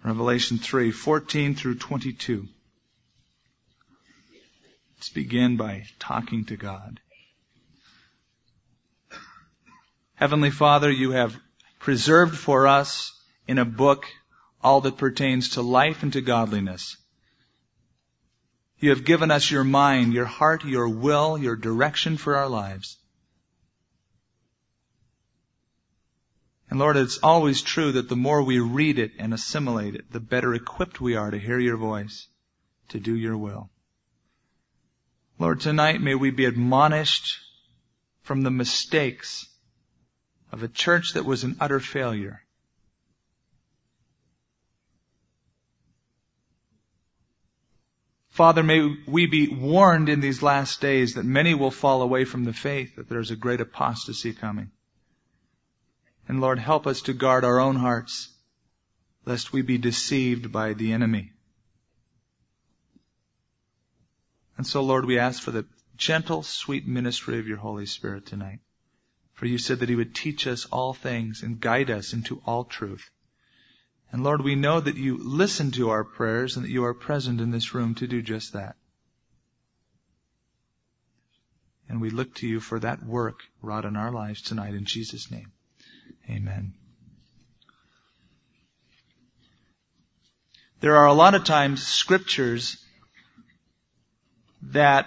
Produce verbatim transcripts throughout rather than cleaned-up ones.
Revelation three, fourteen through twenty-two. Let's begin by talking to God. Heavenly Father, you have preserved for us in a book all that pertains to life and to godliness. You have given us your mind, your heart, your will, your direction for our lives. And Lord, it's always true that the more we read it and assimilate it, the better equipped we are to hear your voice, to do your will. Lord, tonight may we be admonished from the mistakes of a church that was an utter failure. Father, may we be warned in these last days that many will fall away from the faith, that there's a great apostasy coming. And Lord, help us to guard our own hearts, lest we be deceived by the enemy. And so, Lord, we ask for the gentle, sweet ministry of your Holy Spirit tonight. For you said that he would teach us all things and guide us into all truth. And Lord, we know that you listen to our prayers and that you are present in this room to do just that. And we look to you for that work wrought in our lives tonight in Jesus' name. Amen. There are a lot of times scriptures that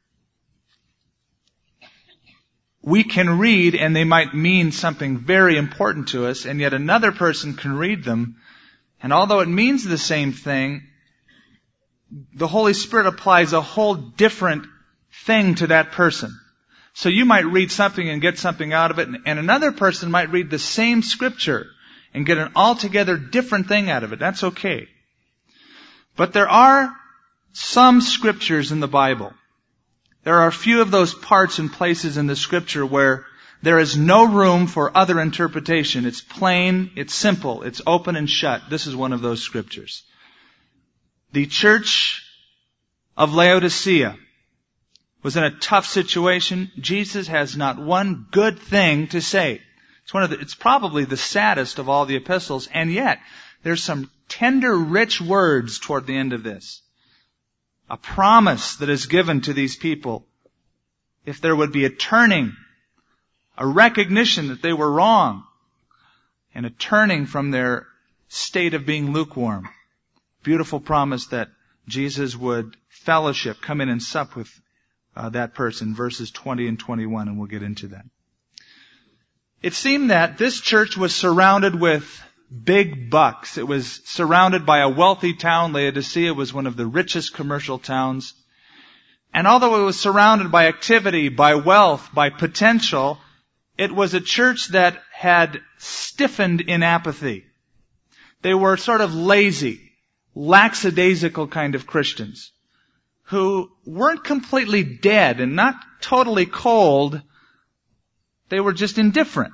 we can read and they might mean something very important to us, and yet another person can read them, and although it means the same thing, the Holy Spirit applies a whole different thing to that person. So you might read something and get something out of it, and another person might read the same scripture and get an altogether different thing out of it. That's okay. But there are some scriptures in the Bible. There are a few of those parts and places in the scripture where there is no room for other interpretation. It's plain, it's simple, it's open and shut. This is one of those scriptures. The church of Laodicea was in a tough situation. Jesus has not one good thing to say. It's one of the, it's probably the saddest of all the epistles, and yet there's some tender, rich words toward the end of this. A promise that is given to these people if there would be a turning, a recognition that they were wrong, and a turning from their state of being lukewarm. Beautiful promise that Jesus would fellowship, come in and sup with uh, that person, verses twenty and twenty-one, and we'll get into that. It seemed that this church was surrounded with big bucks. It was surrounded by a wealthy town. Laodicea was one of the richest commercial towns. And although it was surrounded by activity, by wealth, by potential, it was a church that had stiffened in apathy. They were sort of lazy, lackadaisical kind of Christians who weren't completely dead and not totally cold. They were just indifferent.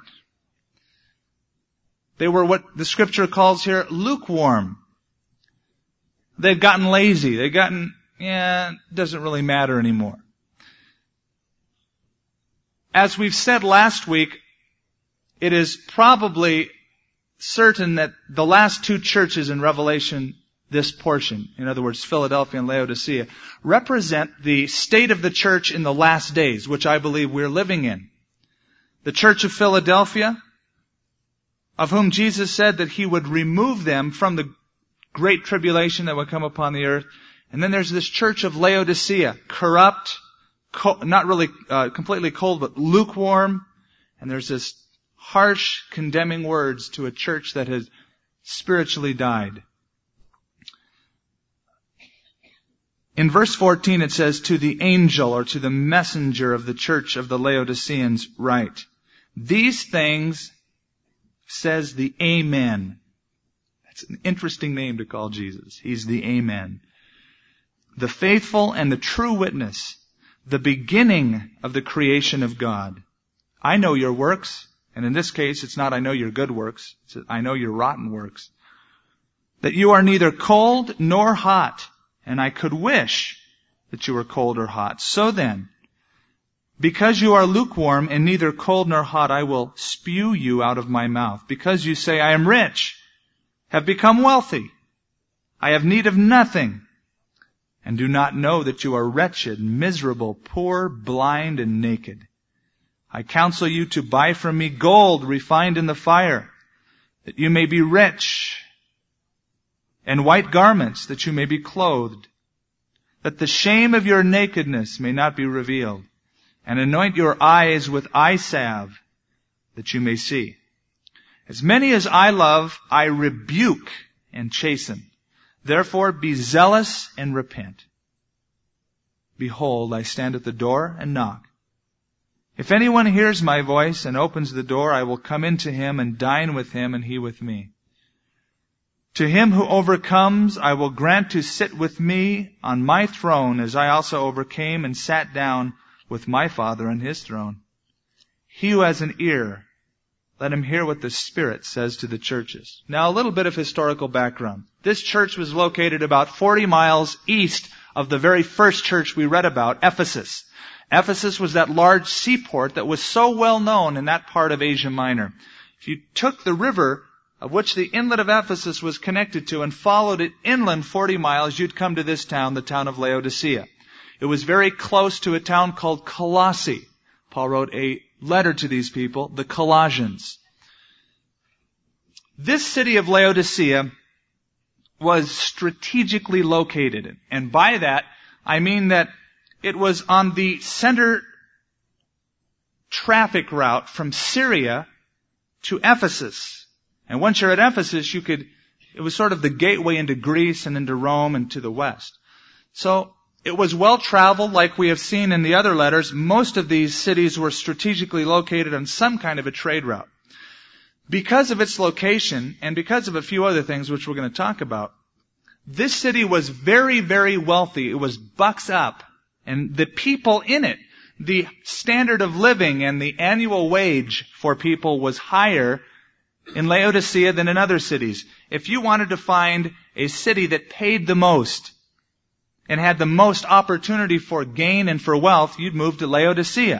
They were what the scripture calls here lukewarm. They'd gotten lazy. They'd gotten, yeah, it doesn't really matter anymore. As we've said last week, it is probably certain that the last two churches in Revelation, this portion, in other words, Philadelphia and Laodicea, represent the state of the church in the last days, which I believe we're living in. The church of Philadelphia, of whom Jesus said that he would remove them from the great tribulation that would come upon the earth. And then there's this church of Laodicea, corrupt, co- not really uh, completely cold, but lukewarm. And there's this harsh, condemning words to a church that has spiritually died. In verse fourteen it says, to the angel or to the messenger of the church of the Laodiceans write, these things says the Amen. That's an interesting name to call Jesus. He's the Amen. The faithful and the true witness, the beginning of the creation of God. I know your works, and in this case it's not I know your good works, it's I know your rotten works. That you are neither cold nor hot, and I could wish that you were cold or hot. So then, because you are lukewarm and neither cold nor hot, I will spew you out of my mouth. Because you say, I am rich, have become wealthy, I have need of nothing, and do not know that you are wretched, miserable, poor, blind, and naked. I counsel you to buy from me gold refined in the fire, that you may be rich, and white garments, that you may be clothed, that the shame of your nakedness may not be revealed, and anoint your eyes with eye salve, that you may see. As many as I love, I rebuke and chasten. Therefore be zealous and repent. Behold, I stand at the door and knock. If anyone hears my voice and opens the door, I will come into him and dine with him and he with me. To him who overcomes, I will grant to sit with me on my throne, as I also overcame and sat down with my Father on his throne. He who has an ear, let him hear what the Spirit says to the churches. Now, a little bit of historical background. This church was located about forty miles east of the very first church we read about, Ephesus. Ephesus was that large seaport that was so well known in that part of Asia Minor. If you took the river of which the inlet of Ephesus was connected to and followed it inland forty miles, you'd come to this town, the town of Laodicea. It was very close to a town called Colossae. Paul wrote a letter to these people, the Colossians. This city of Laodicea was strategically located. And by that, I mean that it was on the center traffic route from Syria to Ephesus. And once you're at Ephesus, you could, it was sort of the gateway into Greece and into Rome and to the west. So, it was well traveled, like we have seen in the other letters. Most of these cities were strategically located on some kind of a trade route. Because of its location, and because of a few other things which we're going to talk about, this city was very, very wealthy. It was bucks up. And the people in it, the standard of living and the annual wage for people was higher in Laodicea than in other cities. If you wanted to find a city that paid the most, and had the most opportunity for gain and for wealth, you'd move to Laodicea.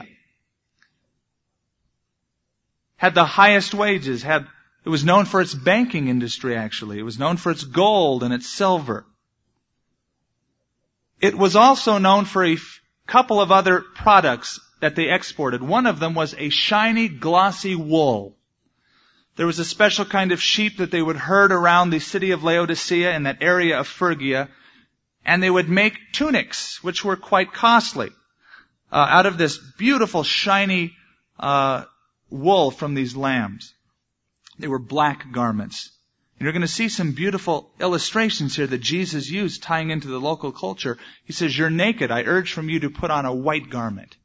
Had the highest wages, had, it was known for its banking industry actually. It was known for its gold and its silver. It was also known for a f- couple of other products that they exported. One of them was a shiny, glossy wool. There was a special kind of sheep that they would herd around the city of Laodicea in that area of Phrygia. And they would make tunics, which were quite costly, uh, out of this beautiful, shiny uh, wool from these lambs. They were black garments. And you're going to see some beautiful illustrations here that Jesus used tying into the local culture. He says, you're naked. I urge from you to put on a white garment.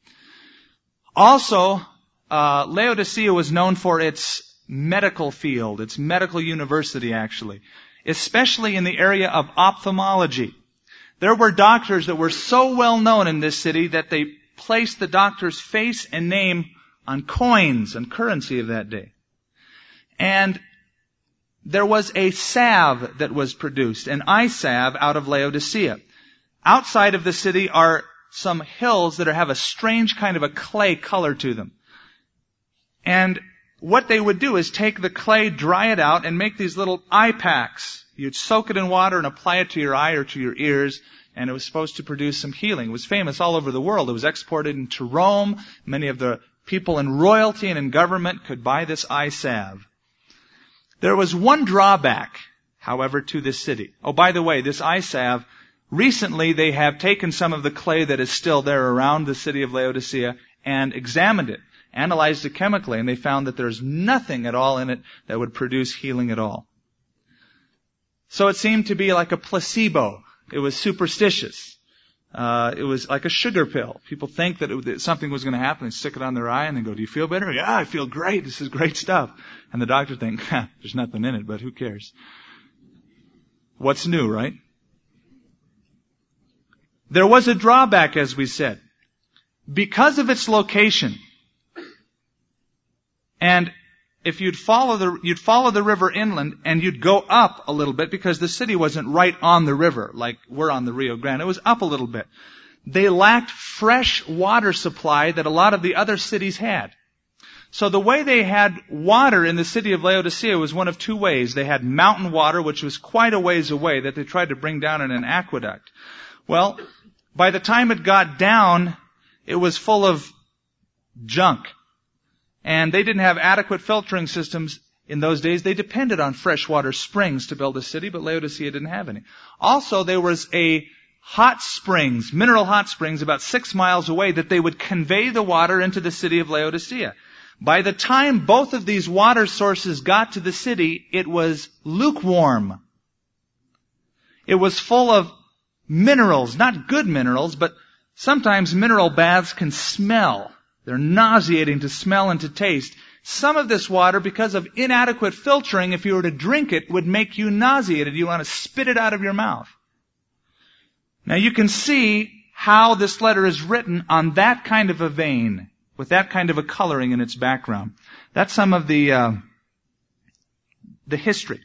Also, uh, Laodicea was known for its medical field, its medical university, actually. Especially in the area of ophthalmology. There were doctors that were so well known in this city that they placed the doctor's face and name on coins and currency of that day. And there was a salve that was produced, an eye salve out of Laodicea. Outside of the city are some hills that have a strange kind of a clay color to them. And what they would do is take the clay, dry it out, and make these little eye packs. You'd soak it in water and apply it to your eye or to your ears, and it was supposed to produce some healing. It was famous all over the world. It was exported into Rome. Many of the people in royalty and in government could buy this eye salve. There was one drawback, however, to this city. Oh, by the way, this eye salve, recently they have taken some of the clay that is still there around the city of Laodicea and examined it. Analyzed it chemically, and they found that there's nothing at all in it that would produce healing at all. So it seemed to be like a placebo. It was superstitious. Uh, it was like a sugar pill. People think that, it, that something was going to happen. They stick it on their eye and they go, do you feel better? Yeah, I feel great. This is great stuff. And the doctor thinks, there's nothing in it, but who cares? What's new, right? There was a drawback, as we said. Because of its location, and if you'd follow the, you'd follow the river inland and you'd go up a little bit because the city wasn't right on the river like we're on the Rio Grande. It was up a little bit. They lacked fresh water supply that a lot of the other cities had. So the way they had water in the city of Laodicea was one of two ways. They had mountain water, which was quite a ways away, that they tried to bring down in an aqueduct. Well, by the time it got down, it was full of junk. And they didn't have adequate filtering systems in those days. They depended on freshwater springs to build a city, but Laodicea didn't have any. Also, there was a hot springs, mineral hot springs, about six miles away that they would convey the water into the city of Laodicea. By the time both of these water sources got to the city, it was lukewarm. It was full of minerals, not good minerals, but sometimes mineral baths can smell. They're nauseating to smell and to taste. Some of this water, because of inadequate filtering, if you were to drink it, would make you nauseated. You want to spit it out of your mouth. Now you can see how this letter is written on that kind of a vein, with that kind of a coloring in its background. That's some of the uh, the history.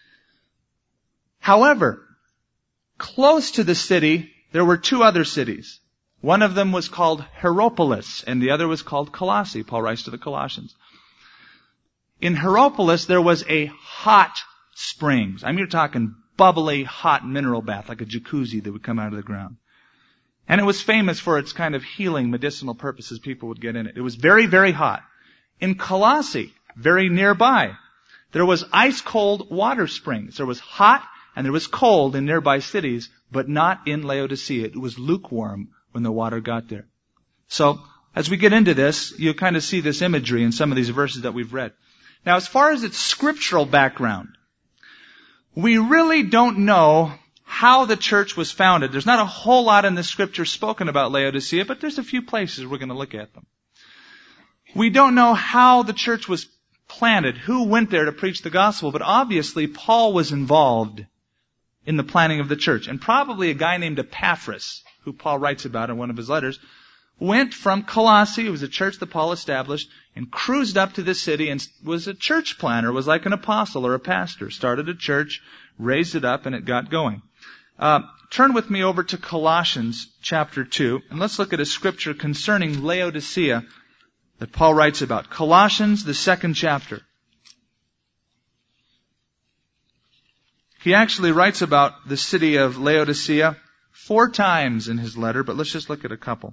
However, close to the city, there were two other cities. One of them was called Hierapolis, and the other was called Colossae. Paul writes to the Colossians. In Hierapolis, there was a hot springs. I mean, you're talking bubbly, hot mineral bath, like a jacuzzi that would come out of the ground. And it was famous for its kind of healing, medicinal purposes. People would get in it. It was very, very hot. In Colossae, very nearby, there was ice-cold water springs. There was hot and there was cold in nearby cities, but not in Laodicea. It was lukewarm when the water got there. So, as we get into this, you kind of see this imagery in some of these verses that we've read. Now, as far as its scriptural background, we really don't know how the church was founded. There's not a whole lot in the scripture spoken about Laodicea, but there's a few places we're going to look at them. We don't know how the church was planted, who went there to preach the gospel, but obviously Paul was involved in the planning of the church. And probably a guy named Epaphras, who Paul writes about in one of his letters, went from Colossae, it was a church that Paul established, and cruised up to the city and was a church planner, was like an apostle or a pastor, started a church, raised it up, and it got going. Uh, turn with me over to Colossians chapter two, and let's look at a scripture concerning Laodicea that Paul writes about. Colossians, the second chapter. He actually writes about the city of Laodicea four times in his letter, but let's just look at a couple.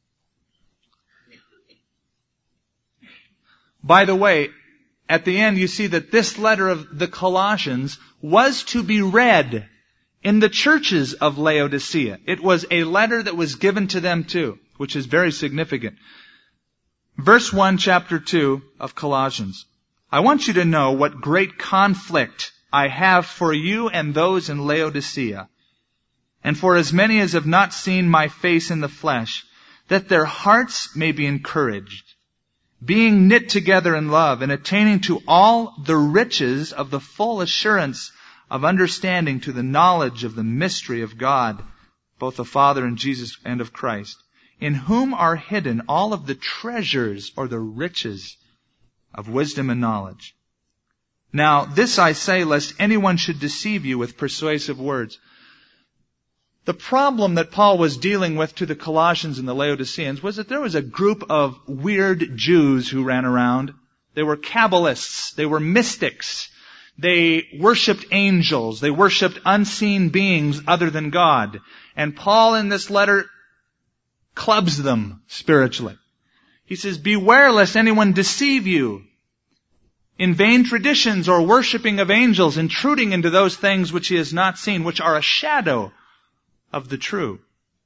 By the way, at the end you see that this letter of the Colossians was to be read in the churches of Laodicea. It was a letter that was given to them too, which is very significant. Verse one, chapter two of Colossians. I want you to know what great conflict I have for you and those in Laodicea, and for as many as have not seen my face in the flesh, that their hearts may be encouraged, being knit together in love, and attaining to all the riches of the full assurance of understanding, to the knowledge of the mystery of God, both the Father and Jesus and of Christ, in whom are hidden all of the treasures or the riches of wisdom and knowledge. Now, this I say, lest anyone should deceive you with persuasive words. The problem that Paul was dealing with to the Colossians and the Laodiceans was that there was a group of weird Jews who ran around. They were Kabbalists. They were mystics. They worshipped angels. They worshipped unseen beings other than God. And Paul in this letter clubs them spiritually. He says, beware lest anyone deceive you in vain traditions or worshipping of angels, intruding into those things which he has not seen, which are a shadow of the true.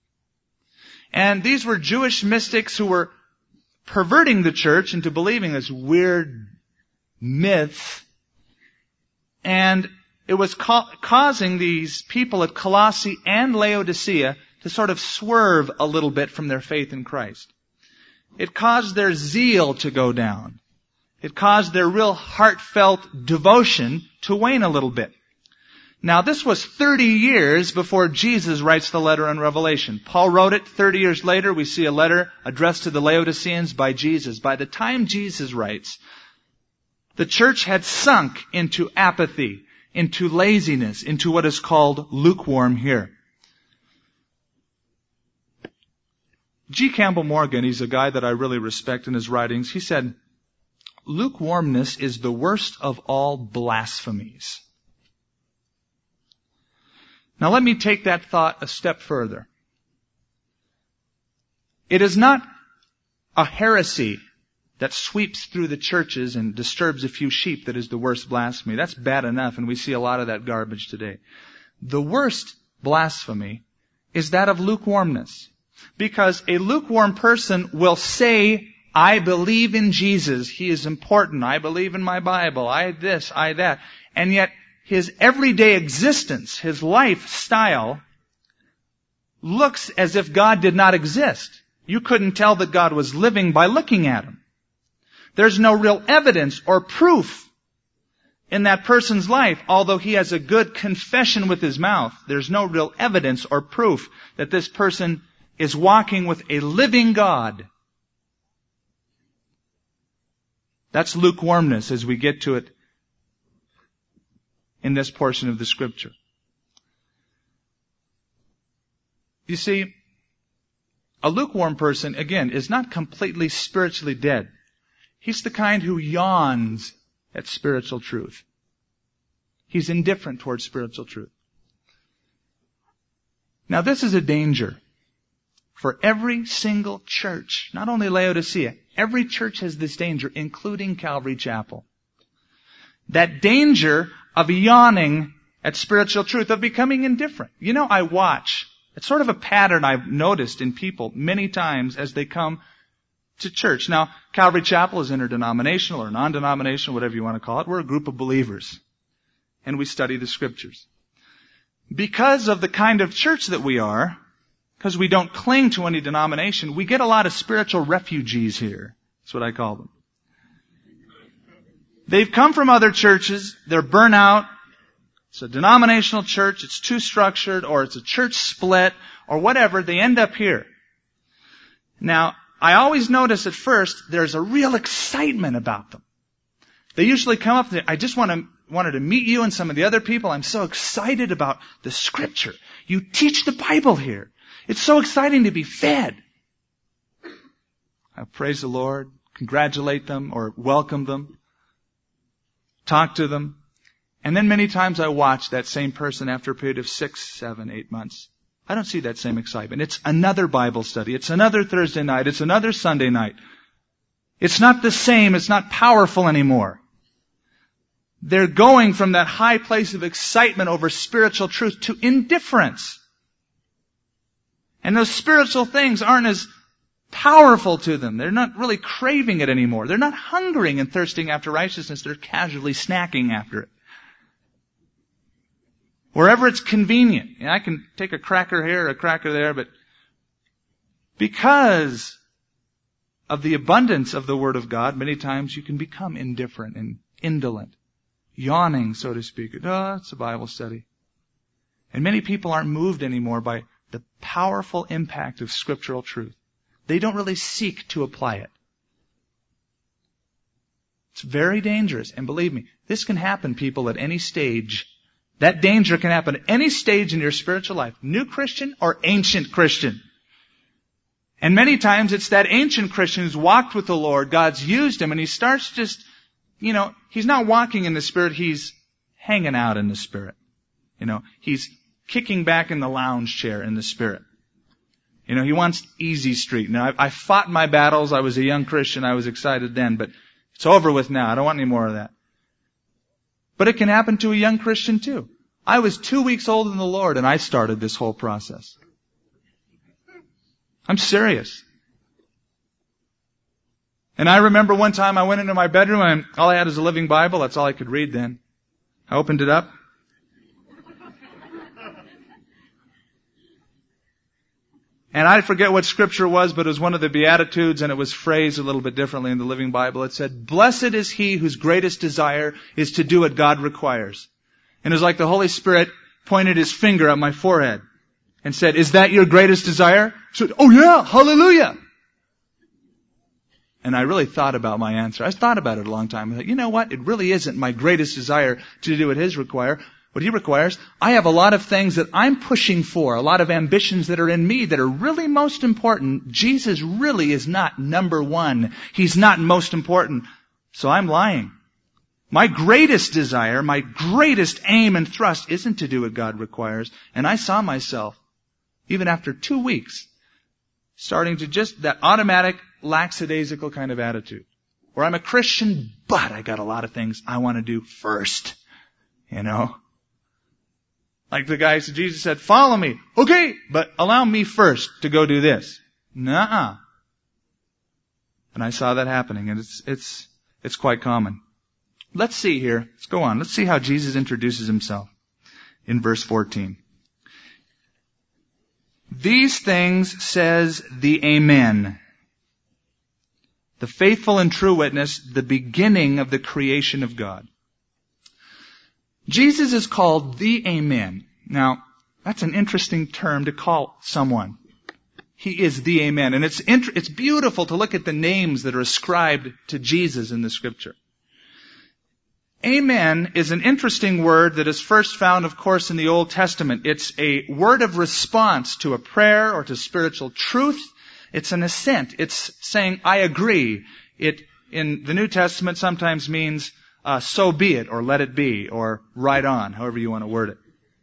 And these were Jewish mystics who were perverting the church into believing this weird myth. And it was ca- causing these people at Colossae and Laodicea to sort of swerve a little bit from their faith in Christ. It caused their zeal to go down. It caused their real heartfelt devotion to wane a little bit. Now, this was thirty years before Jesus writes the letter in Revelation. Paul wrote it. thirty years later, we see a letter addressed to the Laodiceans by Jesus. By the time Jesus writes, the church had sunk into apathy, into laziness, into what is called lukewarm here. G. Campbell Morgan, he's a guy that I really respect in his writings, he said, lukewarmness is the worst of all blasphemies. Now let me take that thought a step further. It is not a heresy that sweeps through the churches and disturbs a few sheep that is the worst blasphemy. That's bad enough, and we see a lot of that garbage today. The worst blasphemy is that of lukewarmness. Because a lukewarm person will say, I believe in Jesus. He is important. I believe in my Bible. I this, I that. And yet, his everyday existence, his lifestyle, looks as if God did not exist. You couldn't tell that God was living by looking at him. There's no real evidence or proof in that person's life. Although he has a good confession with his mouth, there's no real evidence or proof that this person is walking with a living God. That's lukewarmness as we get to it in this portion of the Scripture. You see, a lukewarm person, again, is not completely spiritually dead. He's the kind who yawns at spiritual truth. He's indifferent towards spiritual truth. Now this is a danger for every single church, not only Laodicea. Every church has this danger, including Calvary Chapel. That danger of yawning at spiritual truth, of becoming indifferent. You know, I watch. It's sort of a pattern I've noticed in people many times as they come to church. Now, Calvary Chapel is interdenominational or non-denominational, whatever you want to call it. We're a group of believers. And we study the Scriptures. Because of the kind of church that we are, because we don't cling to any denomination, we get a lot of spiritual refugees here. That's what I call them. They've come from other churches, they're burnt out. It's a denominational church, it's too structured, or it's a church split, or whatever, they end up here. Now, I always notice at first, there's a real excitement about them. They usually come up, I just want to, wanted to meet you and some of the other people. I'm so excited about the Scripture. You teach the Bible here. It's so exciting to be fed. I praise the Lord, congratulate them, or welcome them, talk to them. And then many times I watch that same person after a period of six, seven, eight months. I don't see that same excitement. It's another Bible study. It's another Thursday night. It's another Sunday night. It's not the same. It's not powerful anymore. They're going from that high place of excitement over spiritual truth to indifference. And those spiritual things aren't as powerful to them. They're not really craving it anymore. They're not hungering and thirsting after righteousness. They're casually snacking after it. Wherever it's convenient. You know, I can take a cracker here, a cracker there, but because of the abundance of the Word of God, many times you can become indifferent and indolent. Yawning, so to speak. Oh, it's a Bible study. And many people aren't moved anymore by the powerful impact of scriptural truth. They don't really seek to apply it. It's very dangerous. And believe me, this can happen, people, at any stage. That danger can happen at any stage in your spiritual life. New Christian or ancient Christian. And many times it's that ancient Christian who's walked with the Lord. God's used him and he starts just, you know, he's not walking in the Spirit. He's hanging out in the Spirit. You know, he's kicking back in the lounge chair in the Spirit. You know, he wants easy street. Now, I, I fought my battles. I was a young Christian. I was excited then, but it's over with now. I don't want any more of that. But it can happen to a young Christian too. I was two weeks old in the Lord and I started this whole process. I'm serious. And I remember one time I went into my bedroom and all I had was a Living Bible. That's all I could read then. I opened it up. And I forget what scripture it was, but it was one of the Beatitudes, and it was phrased a little bit differently in the Living Bible. It said, "Blessed is he whose greatest desire is to do what God requires." And it was like the Holy Spirit pointed his finger at my forehead and said, "Is that your greatest desire?" I said, "Oh yeah, hallelujah." And I really thought about my answer. I thought about it a long time. I thought, you know what? It really isn't my greatest desire to do what his require. What he requires. I have a lot of things that I'm pushing for, a lot of ambitions that are in me that are really most important. Jesus really is not number one. He's not most important. So I'm lying. My greatest desire, my greatest aim and thrust isn't to do what God requires. And I saw myself, even after two weeks, starting to just that automatic, lackadaisical kind of attitude. Where I'm a Christian, but I got a lot of things I want to do first. You know? Like the guy said, Jesus said, follow me. Okay, but allow me first to go do this. Nuh-uh. And I saw that happening, and it's, it's, it's quite common. Let's see here. Let's go on. Let's see how Jesus introduces himself in verse fourteen. These things says the Amen, the faithful and true witness, the beginning of the creation of God. Jesus is called the Amen. Now, that's an interesting term to call someone. He is the Amen. And it's int- it's beautiful to look at the names that are ascribed to Jesus in the Scripture. Amen is an interesting word that is first found, of course, in the Old Testament. It's a word of response to a prayer or to spiritual truth. It's an assent. It's saying, I agree. It, in the New Testament, sometimes means, uh, so be it, or let it be, or right on, however you want to word it.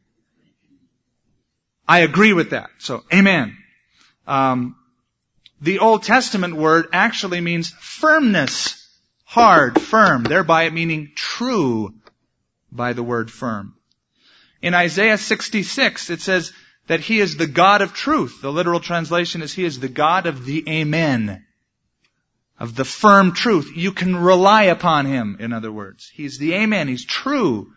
I agree with that. So, amen. Um, the Old Testament word actually means firmness. Hard, firm, thereby meaning true by the word firm. In Isaiah sixty-six, it says that He is the God of truth. The literal translation is He is the God of the Amen, of the firm truth. You can rely upon Him, in other words. He's the Amen. He's true.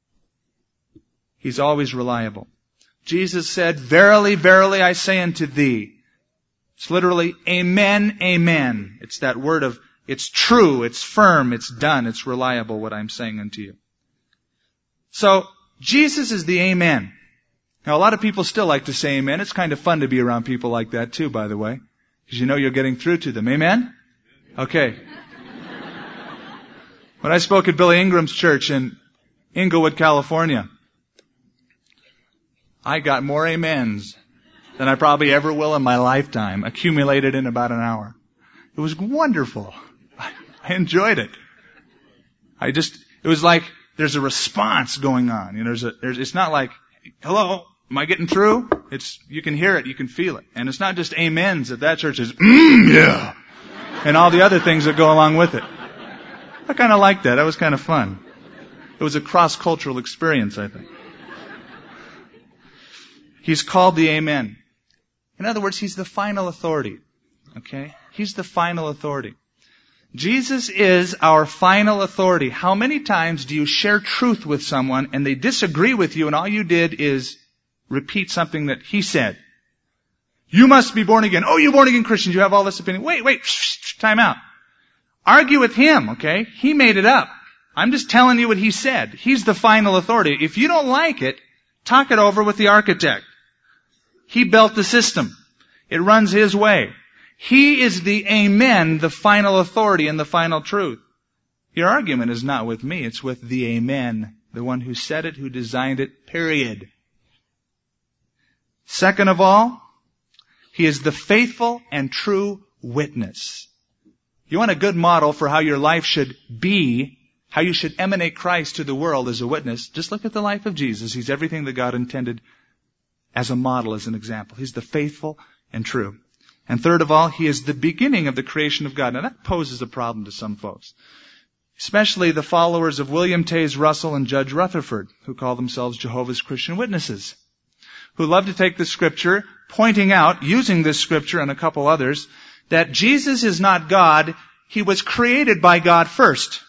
He's always reliable. Jesus said, verily, verily, I say unto thee. It's literally, Amen, Amen. It's that word of it's true, it's firm, it's done, it's reliable, what I'm saying unto you. So, Jesus is the Amen. Now, a lot of people still like to say Amen. It's kind of fun to be around people like that too, by the way. Because you know you're getting through to them. Amen? Okay. When I spoke at Billy Ingram's church in Inglewood, California, I got more amens than I probably ever will in my lifetime, accumulated in about an hour. It was wonderful. I enjoyed it. I just, it was like there's a response going on. You know, there's a, there's, it's not like, hello, am I getting through? It's, you can hear it, you can feel it. And it's not just amens at that church, it's, mm, yeah. And all the other things that go along with it. I kind of liked that. That was kind of fun. It was a cross-cultural experience, I think. He's called the Amen. In other words, He's the final authority. Okay? He's the final authority. Jesus is our final authority. How many times do you share truth with someone and they disagree with you and all you did is repeat something that he said? You must be born again. Oh, you born again Christians, you have all this opinion. Wait, wait, time out. Argue with him, okay? He made it up. I'm just telling you what he said. He's the final authority. If you don't like it, talk it over with the architect. He built the system. It runs his way. He is the Amen, the final authority and the final truth. Your argument is not with me, it's with the Amen, the one who said it, who designed it, period. Second of all, He is the faithful and true witness. You want a good model for how your life should be, how you should emanate Christ to the world as a witness, just look at the life of Jesus. He's everything that God intended as a model, as an example. He's the faithful and true. And third of all, He is the beginning of the creation of God. Now that poses a problem to some folks. Especially the followers of William Taze Russell and Judge Rutherford, who call themselves Jehovah's Christian Witnesses. Who love to take the Scripture, pointing out, using this Scripture and a couple others, that Jesus is not God. He was created by God first.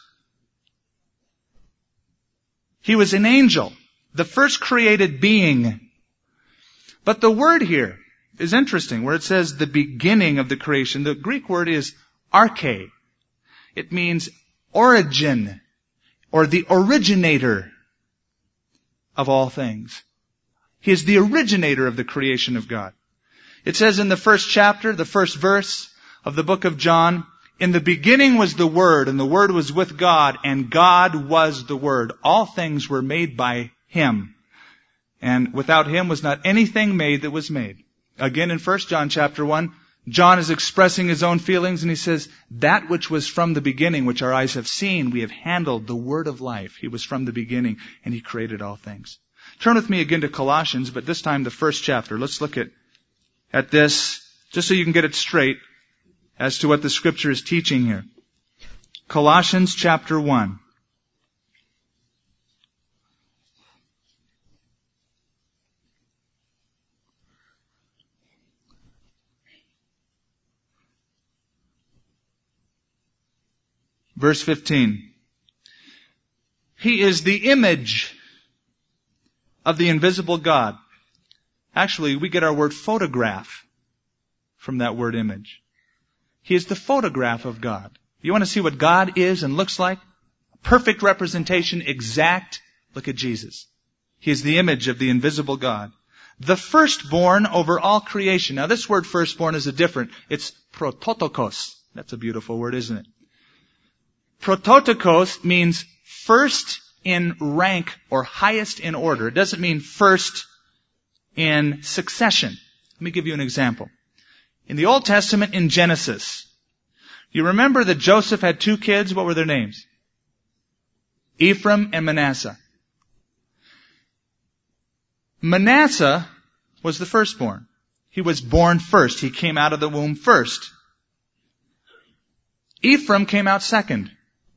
He was an angel, the first created being. But the word here is interesting, where it says the beginning of the creation. The Greek word is arche. It means origin, or the originator of all things. He is the originator of the creation of God. It says in the first chapter, the first verse of the book of John, in the beginning was the Word, and the Word was with God, and God was the Word. All things were made by Him, and without Him was not anything made that was made. Again in First John chapter one, John is expressing his own feelings, and he says, that which was from the beginning, which our eyes have seen, we have handled, the word of life. He was from the beginning, and he created all things. Turn with me again to Colossians, but this time the first chapter. Let's look at, at this, just so you can get it straight as to what the Scripture is teaching here. Colossians chapter one. Verse fifteen. He is the image of the invisible God. Actually, we get our word photograph from that word image. He is the photograph of God. You want to see what God is and looks like? Perfect representation, exact. Look at Jesus. He is the image of the invisible God. The firstborn over all creation. Now this word firstborn is a different. It's prototokos. That's a beautiful word, isn't it? Prototokos means first in rank or highest in order. It doesn't mean first in succession. Let me give you an example. In the Old Testament, in Genesis, you remember that Joseph had two kids? What were their names? Ephraim and Manasseh. Manasseh was the firstborn. He was born first. He came out of the womb first. Ephraim came out second.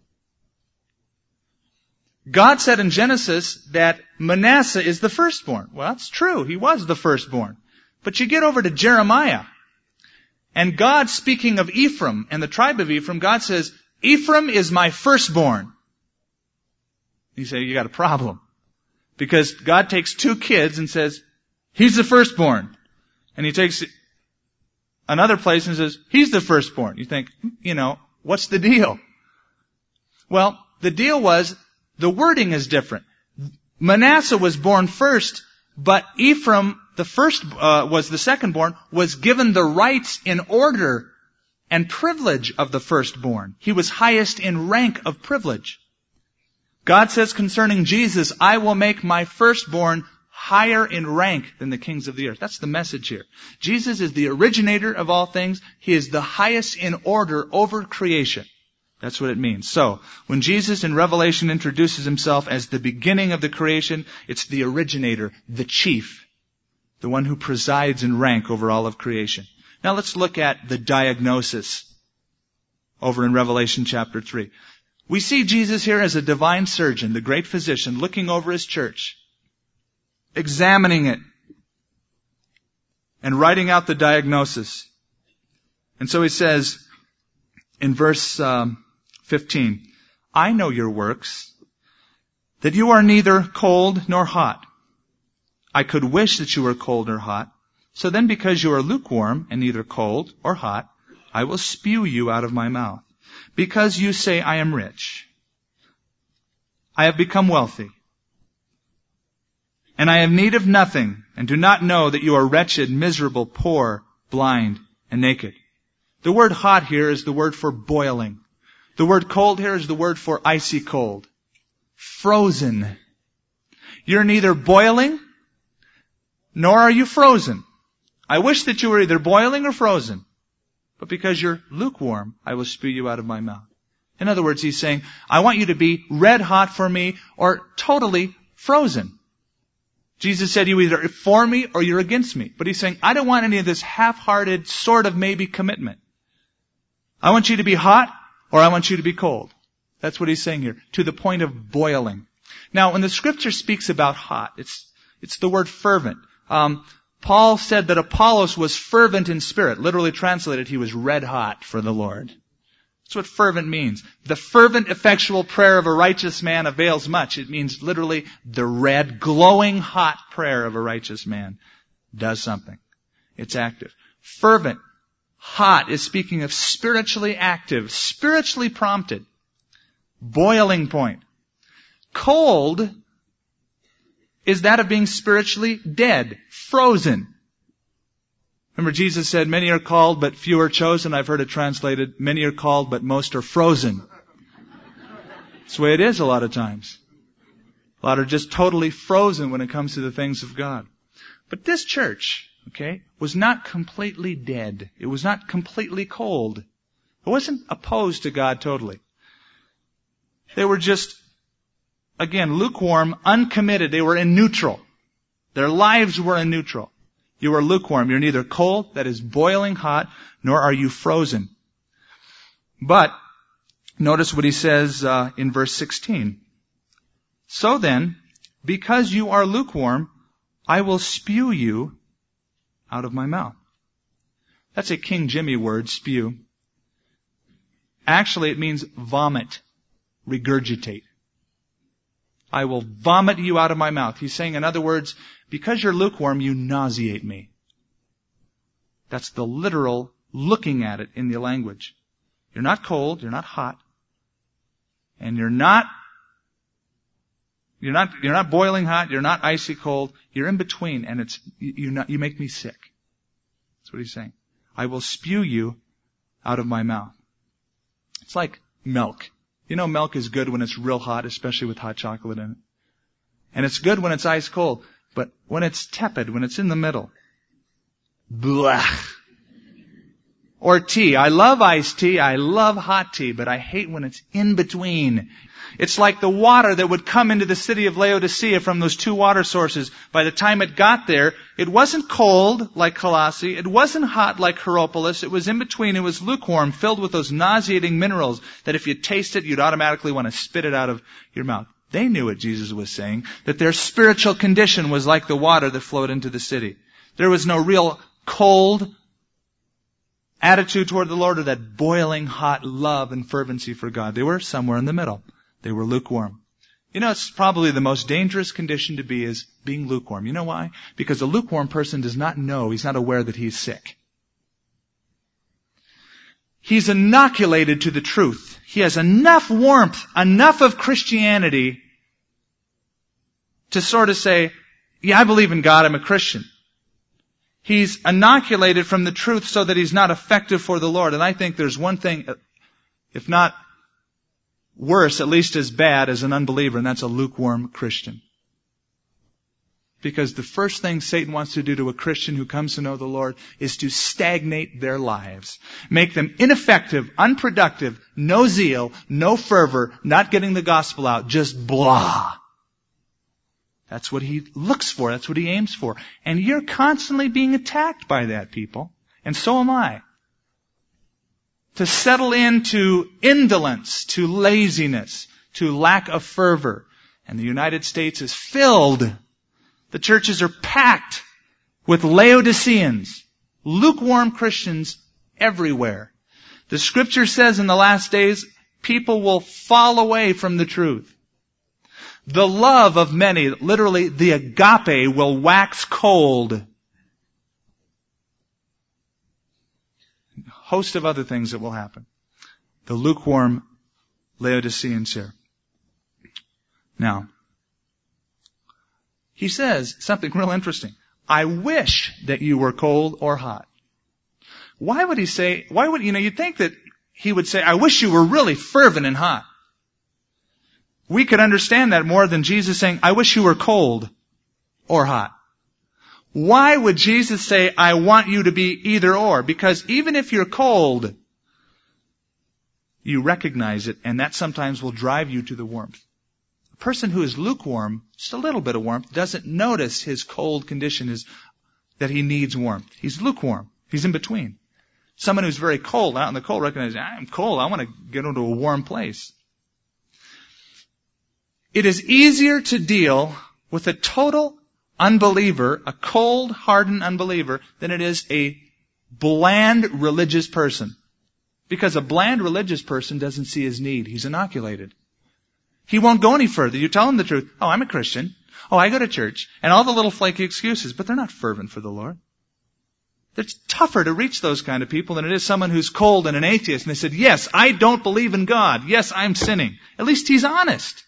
God said in Genesis that Manasseh is the firstborn. Well, that's true. He was the firstborn. But you get over to Jeremiah, and God, speaking of Ephraim and the tribe of Ephraim, God says, Ephraim is my firstborn. You say, you got a problem. Because God takes two kids and says, he's the firstborn. And he takes another place and says, he's the firstborn. You think, you know, what's the deal? Well, the deal was, the wording is different. Manasseh was born first, but Ephraim, the first, uh, was the secondborn, was given the rights in order and privilege of the firstborn. He was highest in rank of privilege. God says concerning Jesus, I will make my firstborn higher in rank than the kings of the earth. That's the message here. Jesus is the originator of all things. He is the highest in order over creation. That's what it means. So, when Jesus in Revelation introduces himself as the beginning of the creation, it's the originator, the chief, the one who presides in rank over all of creation. Now let's look at the diagnosis over in Revelation chapter three. We see Jesus here as a divine surgeon, the great physician, looking over his church, examining it, and writing out the diagnosis. And so he says in verse um, fifteen, I know your works, that you are neither cold nor hot. I could wish that you were cold or hot. So then because you are lukewarm and neither cold or hot, I will spew you out of my mouth. Because you say, I am rich, I have become wealthy, and I have need of nothing, and do not know that you are wretched, miserable, poor, blind, and naked. The word hot here is the word for boiling. The word cold here is the word for icy cold. Frozen. You're neither boiling, nor are you frozen. I wish that you were either boiling or frozen. But because you're lukewarm, I will spew you out of my mouth. In other words, he's saying, I want you to be red hot for me or totally frozen. Jesus said, you either for me or you're against me. But he's saying, I don't want any of this half-hearted sort of maybe commitment. I want you to be hot or I want you to be cold. That's what he's saying here, to the point of boiling. Now, when the Scripture speaks about hot, it's it's the word fervent. Um, Paul said that Apollos was fervent in spirit. Literally translated, he was red hot for the Lord. That's what fervent means. The fervent, effectual prayer of a righteous man avails much. It means literally the red, glowing hot prayer of a righteous man does something. It's active. Fervent, hot is speaking of spiritually active, spiritually prompted. Boiling point. Cold is that of being spiritually dead, frozen. Remember Jesus said, many are called, but few are chosen. I've heard it translated, many are called, but most are frozen. That's the way it is a lot of times. A lot are just totally frozen when it comes to the things of God. But this church, okay, was not completely dead. It was not completely cold. It wasn't opposed to God totally. They were just, again, lukewarm, uncommitted. They were in neutral. Their lives were in neutral. You are lukewarm. You're neither cold, that is boiling hot, nor are you frozen. But notice what he says uh, in verse sixteen. So then, because you are lukewarm, I will spew you out of my mouth. That's a King Jimmy word, spew. Actually, it means vomit, regurgitate. I will vomit you out of my mouth. He's saying, in other words, because you're lukewarm, you nauseate me. That's the literal looking at it in the language. You're not cold, you're not hot, and you're not, you're not, you're not boiling hot, you're not icy cold, you're in between, and it's, you, you, not, you make me sick. That's what he's saying. I will spew you out of my mouth. It's like milk. You know milk is good when it's real hot, especially with hot chocolate in it. And it's good when it's ice cold. But when it's tepid, when it's in the middle, blah. Or tea. I love iced tea. I love hot tea, but I hate when it's in between. It's like the water that would come into the city of Laodicea from those two water sources. By the time it got there, it wasn't cold like Colossae. It wasn't hot like Hierapolis. It was in between. It was lukewarm, filled with those nauseating minerals that if you taste it, you'd automatically want to spit it out of your mouth. They knew what Jesus was saying, that their spiritual condition was like the water that flowed into the city. There was no real cold attitude toward the Lord or that boiling hot love and fervency for God. They were somewhere in the middle. They were lukewarm. You know, it's probably the most dangerous condition to be is being lukewarm. You know why? Because a lukewarm person does not know, he's not aware that he's sick. He's inoculated to the truth. He has enough warmth, enough of Christianity to sort of say, yeah, I believe in God, I'm a Christian. He's inoculated from the truth so that he's not effective for the Lord. And I think there's one thing, if not worse, at least as bad as an unbeliever, and that's a lukewarm Christian. Because the first thing Satan wants to do to a Christian who comes to know the Lord is to stagnate their lives. Make them ineffective, unproductive, no zeal, no fervor, not getting the gospel out, just blah. That's what he looks for. That's what he aims for. And you're constantly being attacked by that, people. And so am I. To settle into indolence, to laziness, to lack of fervor. And the United States is filled. The churches are packed with Laodiceans, lukewarm Christians everywhere. The Scripture says in the last days, people will fall away from the truth. The love of many, literally the agape, will wax cold. A host of other things that will happen. The lukewarm Laodiceans here. Now, he says something real interesting. I wish that you were cold or hot. Why would he say, why would, you know, you'd think that he would say, I wish you were really fervent and hot. We could understand that more than Jesus saying, I wish you were cold or hot. Why would Jesus say, I want you to be either or? Because even if you're cold, you recognize it, and that sometimes will drive you to the warmth. A person who is lukewarm, just a little bit of warmth, doesn't notice his cold condition is that he needs warmth. He's lukewarm. He's in between. Someone who's very cold, out in the cold, recognizes, I'm cold, I want to get into a warm place. It is easier to deal with a total unbeliever, a cold, hardened unbeliever, than it is a bland religious person. Because a bland religious person doesn't see his need. He's inoculated. He won't go any further. You tell him the truth. Oh, I'm a Christian. Oh, I go to church. And all the little flaky excuses, but they're not fervent for the Lord. It's tougher to reach those kind of people than it is someone who's cold and an atheist. And they said, yes, I don't believe in God. Yes, I'm sinning. At least he's honest.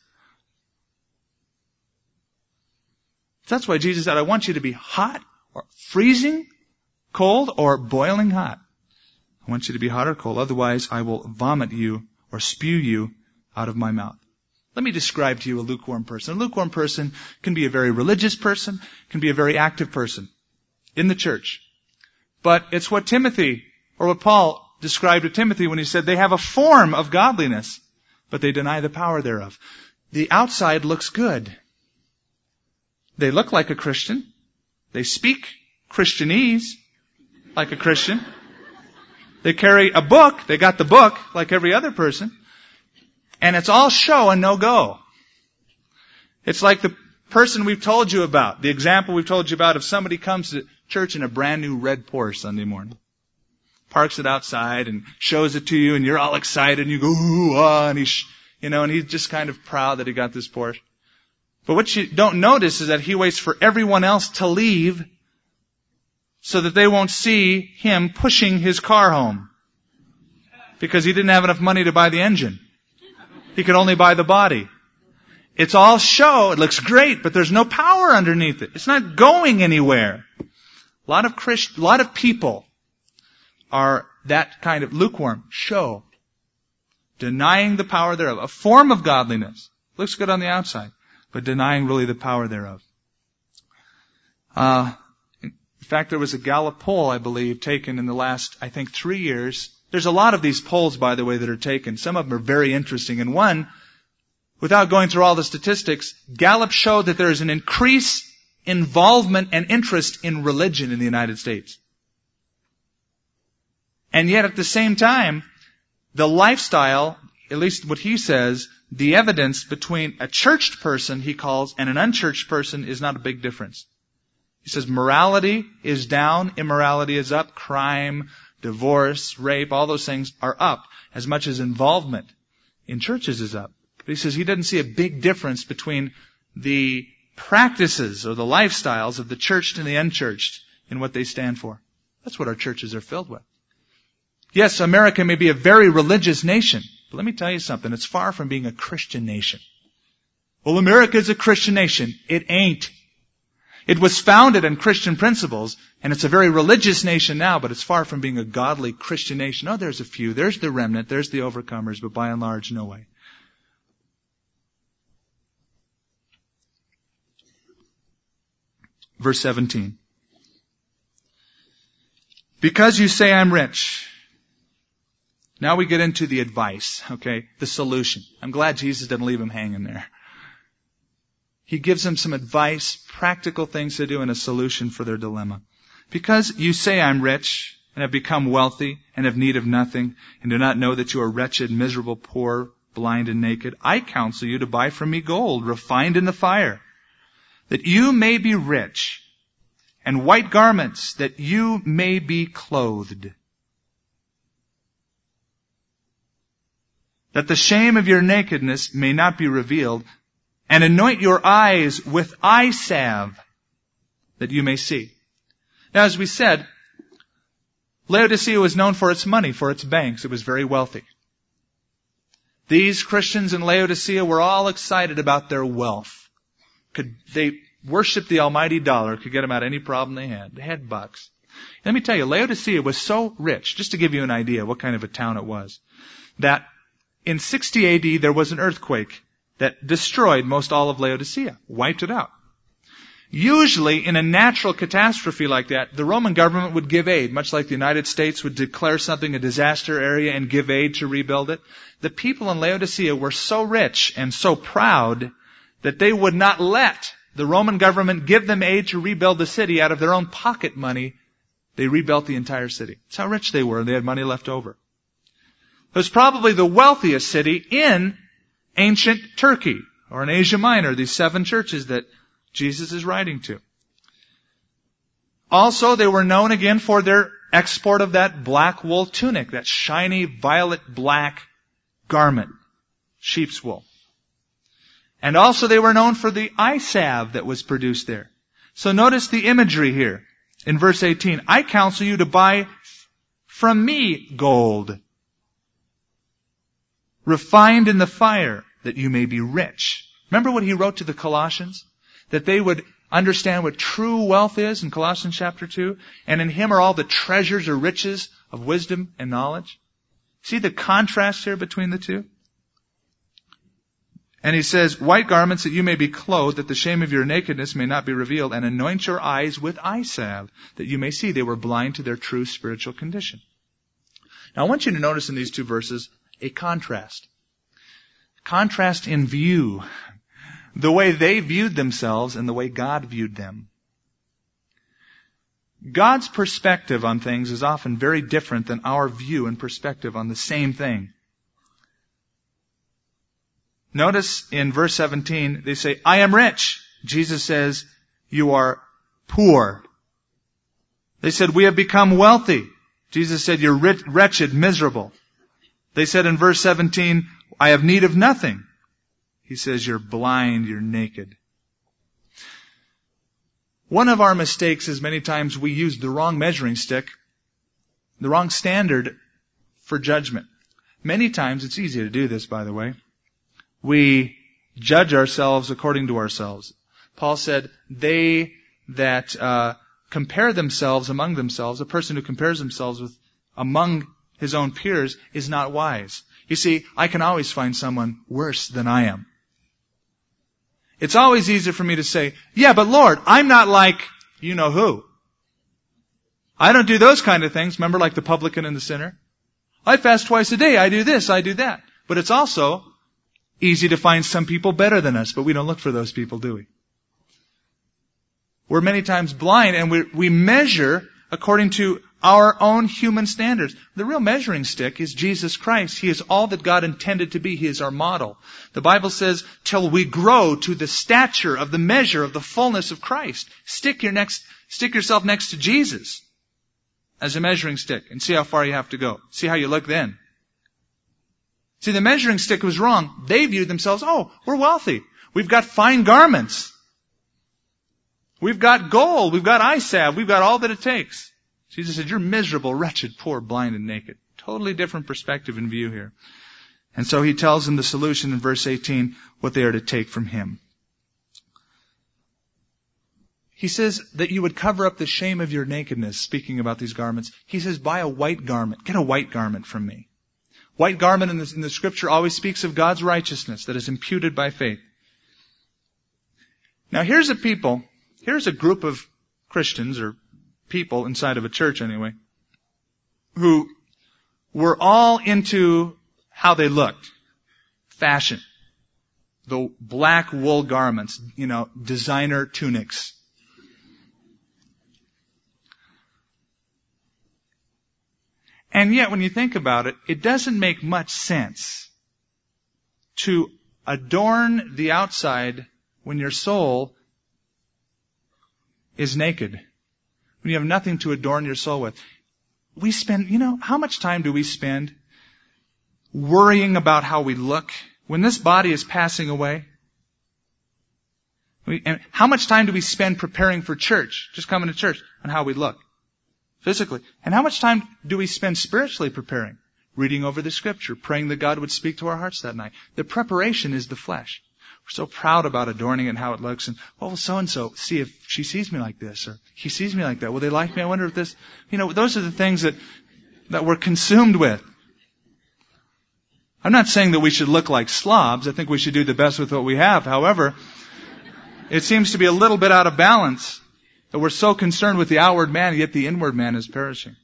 That's why Jesus said, I want you to be hot or freezing cold or boiling hot. I want you to be hot or cold. Otherwise, I will vomit you or spew you out of my mouth. Let me describe to you a lukewarm person. A lukewarm person can be a very religious person, can be a very active person. in the church. But it's what Timothy, or what Paul described to Timothy when he said they have a form of godliness, but they deny the power thereof. The outside looks good. They look like a Christian. They speak Christianese like a Christian. They carry a book. They got the book like every other person. And it's all show and no go. It's like the person we've told you about, the example we've told you about if somebody comes to church in a brand new red Porsche Sunday morning, parks it outside and shows it to you and you're all excited and you go, ooh, ah, and he's, you know, and he's just kind of proud that he got this Porsche. But what you don't notice is that he waits for everyone else to leave so that they won't see him pushing his car home. Because he didn't have enough money to buy the engine. He could only buy the body. It's all show. It looks great, but there's no power underneath it. It's not going anywhere. A lot of Christ, a lot of people are that kind of lukewarm show, denying the power thereof. A form of godliness. Looks good on the outside, but denying really the power thereof. Uh, in fact, there was a Gallup poll, I believe, taken in the last, I think, three years. There's a lot of these polls, by the way, that are taken. Some of them are very interesting. And one, without going through all the statistics, Gallup showed that there is an increased involvement and interest in religion in the United States. And yet at the same time, the lifestyle, at least what he says, the evidence between a churched person, he calls, and an unchurched person is not a big difference. He says morality is down, immorality is up, crime, divorce, rape, all those things are up, as much as involvement in churches is up. But he says he doesn't see a big difference between the practices or the lifestyles of the churched and the unchurched in what they stand for. That's what our churches are filled with. Yes, America may be a very religious nation, but let me tell you something. It's far from being a Christian nation. Well, America is a Christian nation. It ain't. It was founded on Christian principles, and it's a very religious nation now, but it's far from being a godly Christian nation. Oh, there's a few. There's the remnant. There's the overcomers, but by and large, no way. Verse seventeen. Because you say I'm rich. Now we get into the advice, okay? The solution. I'm glad Jesus didn't leave him hanging there. He gives them some advice, practical things to do, and a solution for their dilemma. Because you say I'm rich, and have become wealthy, and have need of nothing, and do not know that you are wretched, miserable, poor, blind, and naked, I counsel you to buy from me gold, refined in the fire, that you may be rich, and white garments, that you may be clothed. That the shame of your nakedness may not be revealed, and anoint your eyes with eye salve, that you may see. Now, as we said, Laodicea was known for its money, for its banks. It was very wealthy. These Christians in Laodicea were all excited about their wealth. Could they worship the almighty dollar, could get them out of any problem they had. They had bucks. Let me tell you, Laodicea was so rich, just to give you an idea what kind of a town it was, that in sixty A D there was an earthquake that destroyed most all of Laodicea, wiped it out. Usually, in a natural catastrophe like that, the Roman government would give aid, much like the United States would declare something a disaster area and give aid to rebuild it. The people in Laodicea were so rich and so proud that they would not let the Roman government give them aid to rebuild the city out of their own pocket money. They rebuilt the entire city. That's how rich they were, and they had money left over. It was probably the wealthiest city in ancient Turkey, or in Asia Minor, these seven churches that Jesus is writing to. Also, they were known again for their export of that black wool tunic, that shiny violet black garment, sheep's wool. And also they were known for the eye salve that was produced there. So notice the imagery here in verse eighteen. I counsel you to buy from me gold, refined in the fire, that you may be rich. Remember what he wrote to the Colossians? That they would understand what true wealth is in Colossians chapter two. And in him are all the treasures or riches of wisdom and knowledge. See the contrast here between the two? And he says, white garments that you may be clothed, that the shame of your nakedness may not be revealed, and anoint your eyes with eye salve, that you may see. They were blind to their true spiritual condition. Now I want you to notice in these two verses a contrast. Contrast in view. The way they viewed themselves and the way God viewed them. God's perspective on things is often very different than our view and perspective on the same thing. Notice in verse seventeen, they say, I am rich. Jesus says, you are poor. They said, we have become wealthy. Jesus said, you're rich, wretched, miserable. They said in verse seventeen, I have need of nothing. He says, you're blind, you're naked. One of our mistakes is many times we use the wrong measuring stick, the wrong standard for judgment. Many times, it's easy to do this, by the way, we judge ourselves according to ourselves. Paul said, they that uh, compare themselves among themselves, a person who compares themselves with among his own peers is not wise. You see, I can always find someone worse than I am. It's always easier for me to say, yeah, but Lord, I'm not like you know who. I don't do those kind of things. Remember, like the publican and the sinner? I fast twice a day. I do this. I do that. But it's also easy to find some people better than us, but we don't look for those people, do we? We're many times blind, and we, we measure according to our own human standards. The real measuring stick is Jesus Christ. He is all that God intended to be. He is our model. The Bible says, till we grow to the stature of the measure of the fullness of Christ. Stick your next, stick yourself next to Jesus as a measuring stick and see how far you have to go. See how you look then. See, the measuring stick was wrong. They viewed themselves, oh, we're wealthy. We've got fine garments. We've got gold. We've got eye salve. We've got all that it takes. Jesus said, you're miserable, wretched, poor, blind, and naked. Totally different perspective and view here. And so he tells them the solution in verse eighteen, what they are to take from him. He says that you would cover up the shame of your nakedness, speaking about these garments. He says, buy a white garment. Get a white garment from me. White garment in the, in the scripture always speaks of God's righteousness that is imputed by faith. Now here's a people, here's a group of Christians, or people inside of a church anyway, who were all into how they looked. Fashion. The black wool garments, you know, designer tunics. And yet when you think about it, it doesn't make much sense to adorn the outside when your soul is naked. When you have nothing to adorn your soul with. We spend, you know, how much time do we spend worrying about how we look when this body is passing away? We, and how much time do we spend preparing for church, just coming to church, on how we look physically? And how much time do we spend spiritually preparing? Reading over the scripture, praying that God would speak to our hearts that night. The preparation is the flesh. We're so proud about adorning it and how it looks. And, oh, well, so-and-so, see if she sees me like this, or he sees me like that. Will they like me? I wonder if this... You know, those are the things that, that we're consumed with. I'm not saying that we should look like slobs. I think we should do the best with what we have. However, it seems to be a little bit out of balance that we're so concerned with the outward man, yet the inward man is perishing.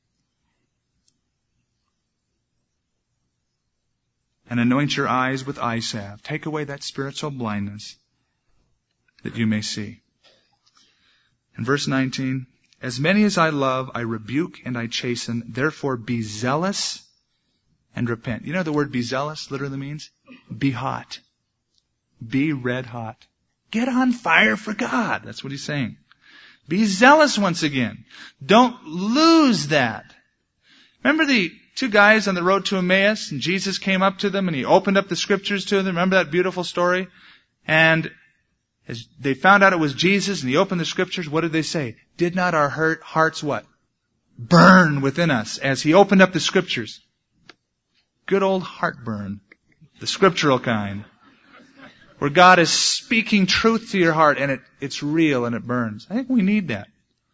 And anoint your eyes with eye salve. Take away that spiritual blindness that you may see. In verse nineteen, as many as I love, I rebuke and I chasten. Therefore be zealous and repent. You know the word be zealous literally means be hot. Be red hot. Get on fire for God. That's what he's saying. Be zealous once again. Don't lose that. Remember the two guys on the road to Emmaus, and Jesus came up to them and he opened up the scriptures to them. Remember that beautiful story? And as they found out it was Jesus and he opened the scriptures, what did they say? Did not our hearts what? Burn within us as he opened up the scriptures. Good old heartburn. The scriptural kind. Where God is speaking truth to your heart and it, it's real and it burns. I think we need that.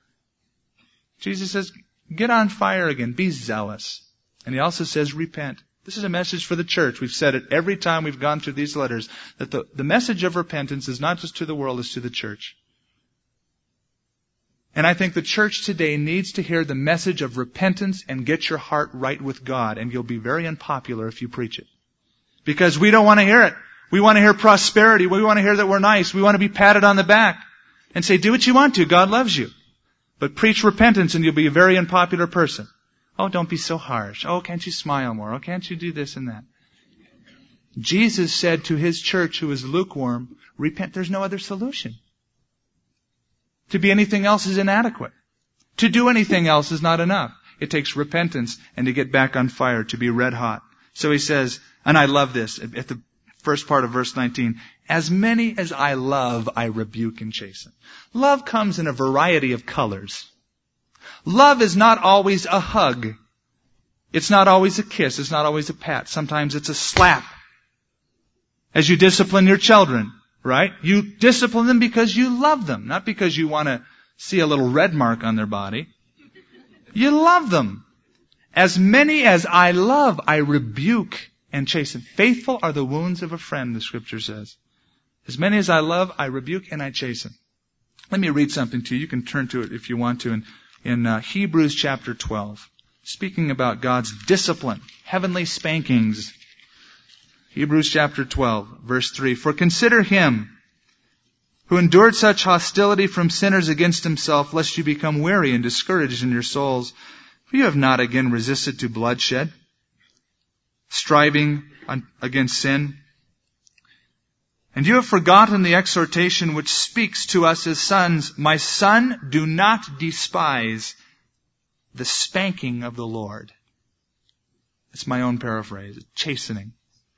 Jesus says, get on fire again. Be zealous. And he also says, repent. This is a message for the church. We've said it every time we've gone through these letters, that the, the message of repentance is not just to the world, it's to the church. And I think the church today needs to hear the message of repentance and get your heart right with God, and you'll be very unpopular if you preach it. Because we don't want to hear it. We want to hear prosperity. We want to hear that we're nice. We want to be patted on the back and say, do what you want to. God loves you. But preach repentance and you'll be a very unpopular person. Oh, don't be so harsh. Oh, can't you smile more? Oh, can't you do this and that? Jesus said to his church who is lukewarm, repent. There's no other solution. To be anything else is inadequate. To do anything else is not enough. It takes repentance and to get back on fire, to be red hot. So he says, and I love this, at the first part of verse nineteen, as many as I love, I rebuke and chasten. Love comes in a variety of colors. Love is not always a hug. It's not always a kiss. It's not always a pat. Sometimes it's a slap. As you discipline your children, right? You discipline them because you love them, not because you want to see a little red mark on their body. You love them. As many as I love, I rebuke and chasten. Faithful are the wounds of a friend, the scripture says. As many as I love, I rebuke and I chasten. Let me read something to you. You can turn to it if you want to. In, in uh, Hebrews chapter twelve, speaking about God's discipline, heavenly spankings. Hebrews chapter twelve, verse three. For consider him who endured such hostility from sinners against himself, lest you become weary and discouraged in your souls. For you have not again resisted to bloodshed, striving against sin. And you have forgotten the exhortation which speaks to us as sons. My son, do not despise the spanking of the Lord. It's my own paraphrase. Chastening.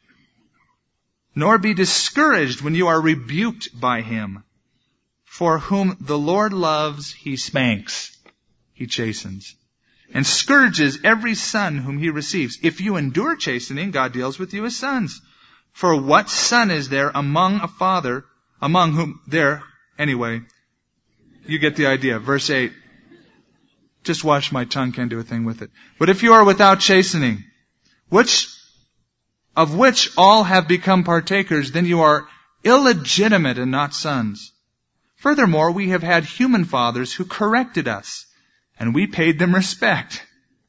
Nor be discouraged when you are rebuked by him. For whom the Lord loves, he spanks. He chastens. And scourges every son whom he receives. If you endure chastening, God deals with you as sons. For what son is there among a father, among whom there, anyway, you get the idea. Verse eight. Just watch my tongue, can't do a thing with it. But if you are without chastening, which, of which all have become partakers, then you are illegitimate and not sons. Furthermore, we have had human fathers who corrected us, and we paid them respect.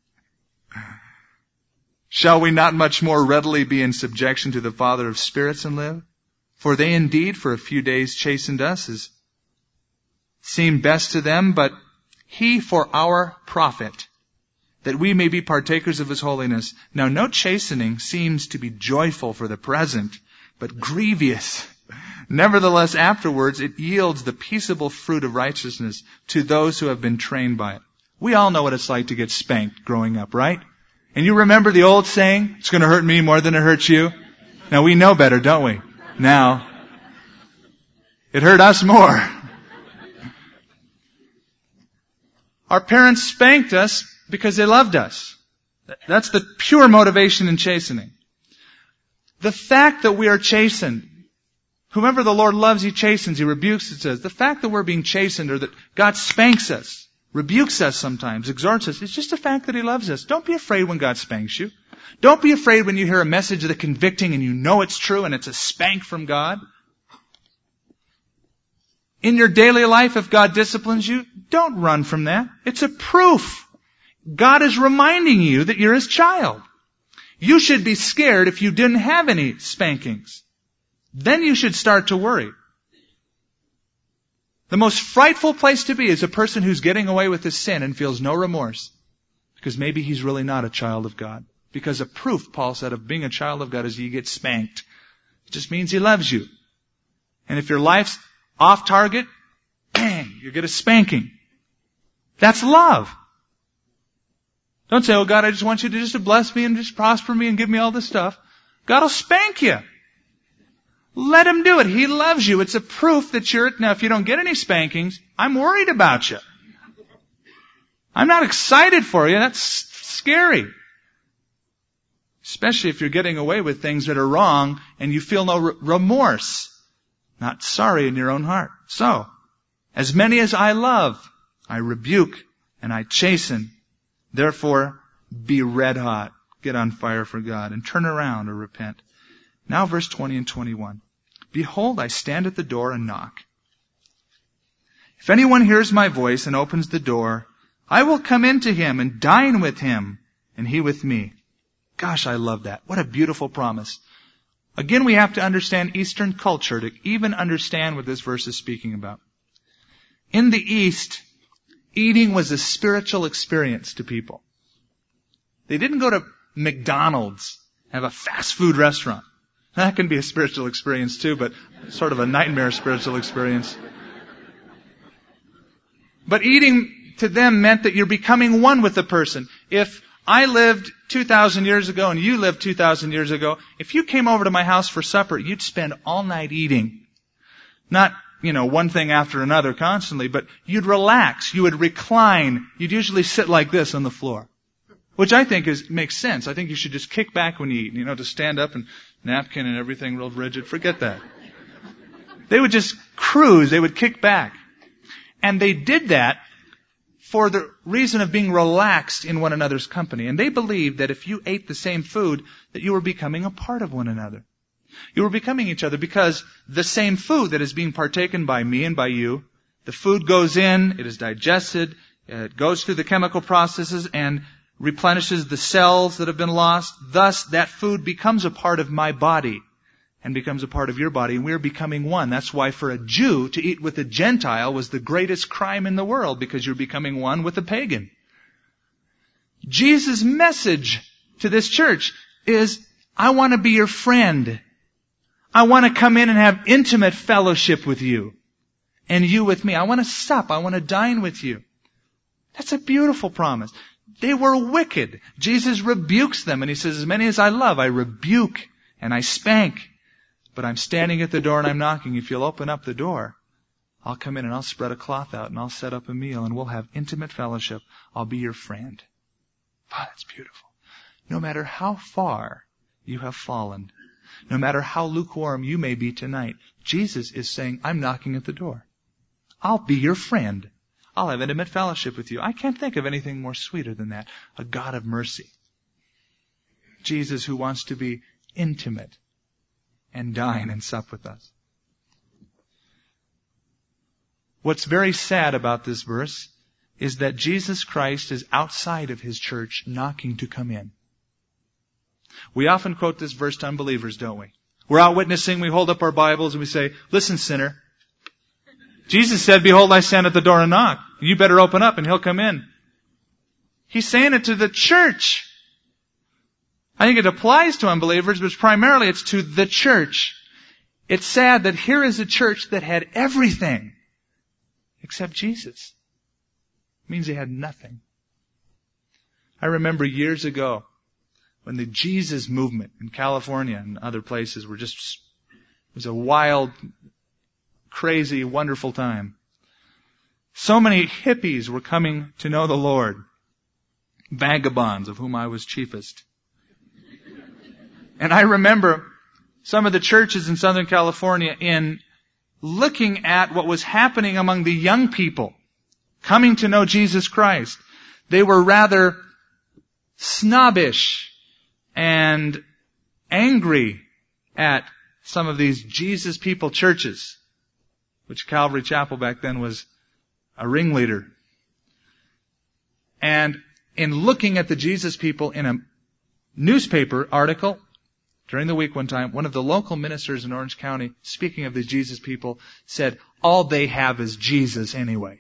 Shall we not much more readily be in subjection to the Father of spirits and live? For they indeed for a few days chastened us as seemed best to them, but he for our profit, that we may be partakers of his holiness. Now no chastening seems to be joyful for the present, but grievous. Nevertheless, afterwards it yields the peaceable fruit of righteousness to those who have been trained by it. We all know what it's like to get spanked growing up, right? And you remember the old saying, it's going to hurt me more than it hurts you? Now we know better, don't we? Now, it hurt us more. Our parents spanked us because they loved us. That's the pure motivation in chastening. The fact that we are chastened, whomever the Lord loves, he chastens, he rebukes, it says. The fact that we're being chastened or that God spanks us, rebukes us sometimes, exhorts us, it's just the fact that he loves us. Don't be afraid when God spanks you. Don't be afraid when you hear a message that's convicting and you know it's true and it's a spank from God. In your daily life, if God disciplines you, don't run from that. It's a proof. God is reminding you that you're his child. You should be scared if you didn't have any spankings. Then you should start to worry. The most frightful place to be is a person who's getting away with his sin and feels no remorse. Because maybe he's really not a child of God. Because a proof, Paul said, of being a child of God is you get spanked. It just means he loves you. And if your life's off target, bang, you get a spanking. That's love. Don't say, oh God, I just want you to just to bless me and just prosper me and give me all this stuff. God will spank you. Let him do it. He loves you. It's a proof that you're... Now, if you don't get any spankings, I'm worried about you. I'm not excited for you. That's scary. Especially if you're getting away with things that are wrong and you feel no re- remorse. Not sorry in your own heart. So, as many as I love, I rebuke and I chasten. Therefore, be red hot. get on fire for God and turn around or repent. Now verse twenty and twenty-one. Behold, I stand at the door and knock. If anyone hears my voice and opens the door, I will come into him and dine with him, and he with me. Gosh, I love that. What a beautiful promise. Again, we have to understand Eastern culture to even understand what this verse is speaking about. In the East, eating was a spiritual experience to people. They didn't go to McDonald's, have a fast food restaurant. That can be a spiritual experience too, but sort of a nightmare spiritual experience. But eating to them meant that you're becoming one with the person. If I lived two thousand years ago and you lived two thousand years ago, if you came over to my house for supper, you'd spend all night eating. Not, you know, one thing after another constantly, but you'd relax, you would recline, you'd usually sit like this on the floor. Which I think is makes sense. I think you should just kick back when you eat, you know, to stand up and napkin and everything real rigid. Forget that. They would just cruise, they would kick back. And they did that for the reason of being relaxed in one another's company. And they believed that if you ate the same food, that you were becoming a part of one another. You were becoming each other because the same food that is being partaken by me and by you, the food goes in, it is digested, it goes through the chemical processes and replenishes the cells that have been lost. Thus, that food becomes a part of my body and becomes a part of your body, and we're becoming one. That's why for a Jew to eat with a Gentile was the greatest crime in the world, because you're becoming one with a pagan. Jesus' message to this church is, I want to be your friend. I want to come in and have intimate fellowship with you, and you with me. I want to sup. I want to dine with you. That's a beautiful promise. They were wicked. Jesus rebukes them, and he says, as many as I love, I rebuke and I spank. But I'm standing at the door and I'm knocking. If you'll open up the door, I'll come in and I'll spread a cloth out and I'll set up a meal and we'll have intimate fellowship. I'll be your friend. Wow, that's beautiful. No matter how far you have fallen, no matter how lukewarm you may be tonight, Jesus is saying, I'm knocking at the door. I'll be your friend. I'll have intimate fellowship with you. I can't think of anything more sweeter than that. A God of mercy. Jesus who wants to be intimate and dine and sup with us. What's very sad about this verse is that Jesus Christ is outside of His church knocking to come in. We often quote this verse to unbelievers, don't we? We're out witnessing, we hold up our Bibles and we say, listen, sinner, Jesus said, behold, I stand at the door and knock. You better open up and He'll come in. He's saying it to the church. I think it applies to unbelievers, but primarily it's to the church. It's sad that here is a church that had everything except Jesus. It means they had nothing. I remember years ago when the Jesus movement in California and other places were just, it was a wild, crazy, wonderful time. So many hippies were coming to know the Lord. Vagabonds, of whom I was chiefest. And I remember some of the churches in Southern California in looking at what was happening among the young people coming to know Jesus Christ. They were rather snobbish and angry at some of these Jesus people churches, which Calvary Chapel back then was a ringleader. And in looking at the Jesus people in a newspaper article during the week one time, one of the local ministers in Orange County, speaking of the Jesus people, said, all they have is Jesus anyway.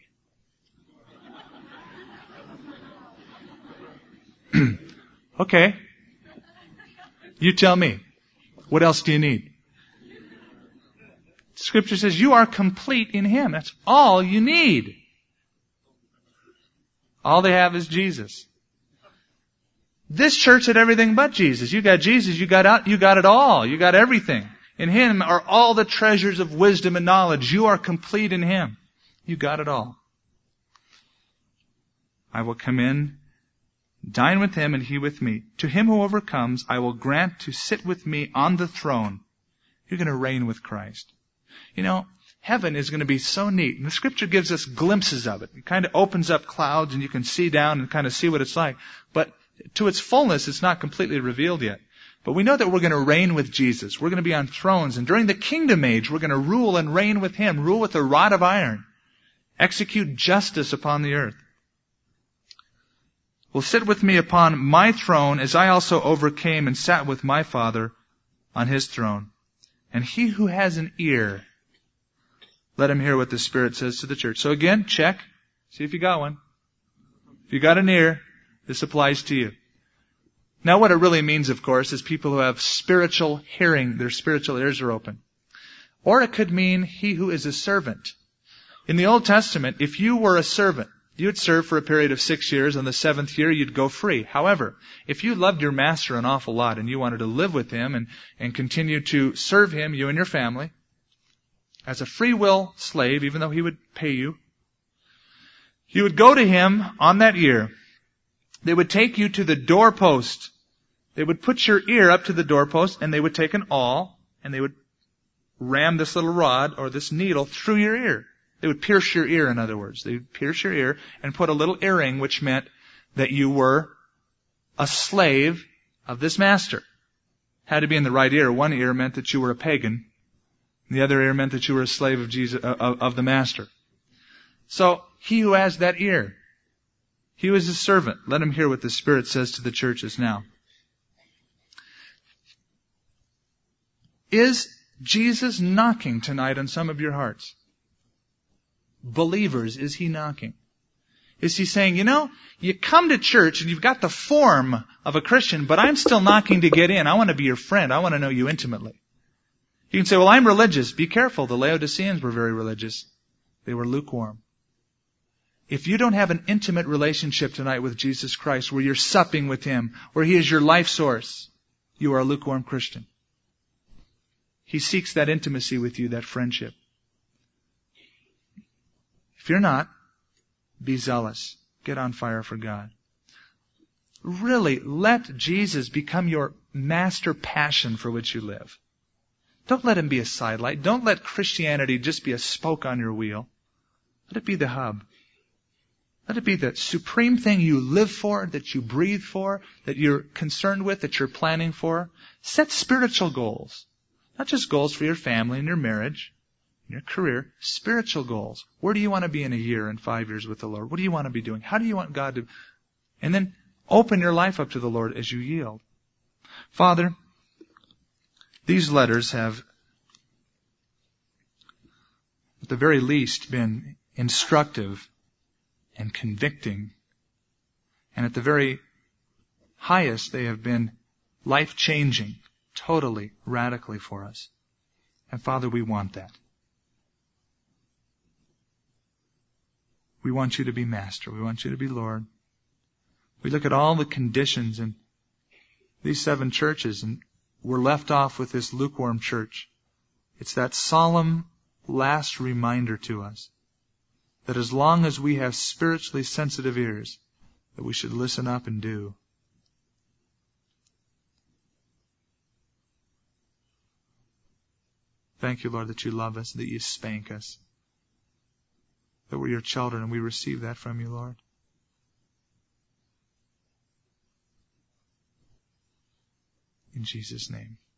Okay. You tell me. What else do you need? Scripture says you are complete in Him. That's all you need. All they have is Jesus. This church had everything but Jesus. You got Jesus, you got out, you got it all. You got everything. In Him are all the treasures of wisdom and knowledge. You are complete in Him. You got it all. I will come in, dine with Him and He with me. To him who overcomes, I will grant to sit with me on the throne. You're going to reign with Christ. You know, heaven is going to be so neat. And the Scripture gives us glimpses of it. It kind of opens up clouds and you can see down and kind of see what it's like. But to its fullness, it's not completely revealed yet. But we know that we're going to reign with Jesus. We're going to be on thrones. And during the kingdom age, we're going to rule and reign with Him. Rule with a rod of iron. Execute justice upon the earth. Will sit with me upon my throne as I also overcame and sat with my Father on His throne. And he who has an ear, let him hear what the Spirit says to the church. So again, check. See if you got one. If you got an ear, this applies to you. Now what it really means, of course, is people who have spiritual hearing, their spiritual ears are open. Or it could mean he who is a servant. In the Old Testament, if you were a servant, you would serve for a period of six years. On the seventh year, you'd go free. However, if you loved your master an awful lot and you wanted to live with him and, and continue to serve him, you and your family, as a free will slave, even though he would pay you, you would go to him on that year. They would take you to the doorpost. They would put your ear up to the doorpost, and they would take an awl, and they would ram this little rod or this needle through your ear. They would pierce your ear, in other words. They would pierce your ear and put a little earring, which meant that you were a slave of this master. Had to be in the right ear. One ear meant that you were a pagan. The other ear meant that you were a slave of Jesus, of, of the master. So, he who has that ear, he who is a servant, let him hear what the Spirit says to the churches now. Is Jesus knocking tonight on some of your hearts? Believers, is He knocking? Is He saying, you know, you come to church and you've got the form of a Christian, but I'm still knocking to get in. I want to be your friend. I want to know you intimately. You can say, well, I'm religious. Be careful. The Laodiceans were very religious. They were lukewarm. If you don't have an intimate relationship tonight with Jesus Christ, where you're supping with Him, where He is your life source, you are a lukewarm Christian. He seeks that intimacy with you, that friendship. If you're not, be zealous. Get on fire for God. Really, let Jesus become your master passion for which you live. Don't let Him be a sidelight. Don't let Christianity just be a spoke on your wheel. Let it be the hub. Let it be the supreme thing you live for, that you breathe for, that you're concerned with, that you're planning for. Set spiritual goals. Not just goals for your family and your marriage, your career, spiritual goals. Where do you want to be in a year and five years with the Lord? What do you want to be doing? How do you want God to... And then open your life up to the Lord as you yield. Father, these letters have, at the very least, been instructive and convicting. And at the very highest, they have been life-changing, totally, radically for us. And Father, we want that. We want You to be Master. We want You to be Lord. We look at all the conditions in these seven churches, and we're left off with this lukewarm church. It's that solemn last reminder to us that as long as we have spiritually sensitive ears, that we should listen up and do. Thank You, Lord, that You love us, that You spank us, that we're Your children, and we receive that from You, Lord. In Jesus' name.